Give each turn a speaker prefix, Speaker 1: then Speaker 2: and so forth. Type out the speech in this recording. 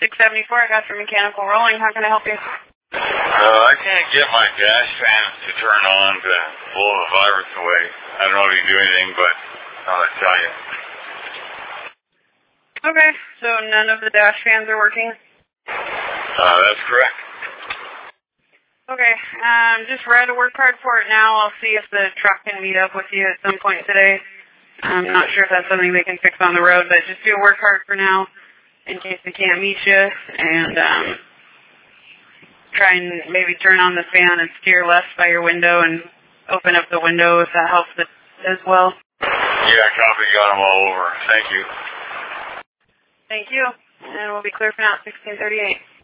Speaker 1: 674, I got your mechanical rolling. How can I help you?
Speaker 2: I can't get my dash fans to turn on to blow the virus away. I don't know if you can do anything, but I'll tell you.
Speaker 1: Okay, so none of the dash fans are working?
Speaker 2: That's correct.
Speaker 1: Okay, just write a work card for it now. I'll see if the truck can meet up with you at some point today. I'm not sure if that's something they can fix on the road, but just do a work card for now in case they can't meet you, and try and maybe turn on the fan and steer left by your window and open up the window if that helps as well.
Speaker 2: Yeah, copy, got them all over. Thank you.
Speaker 1: Thank you, and we'll be clear for now at 1638.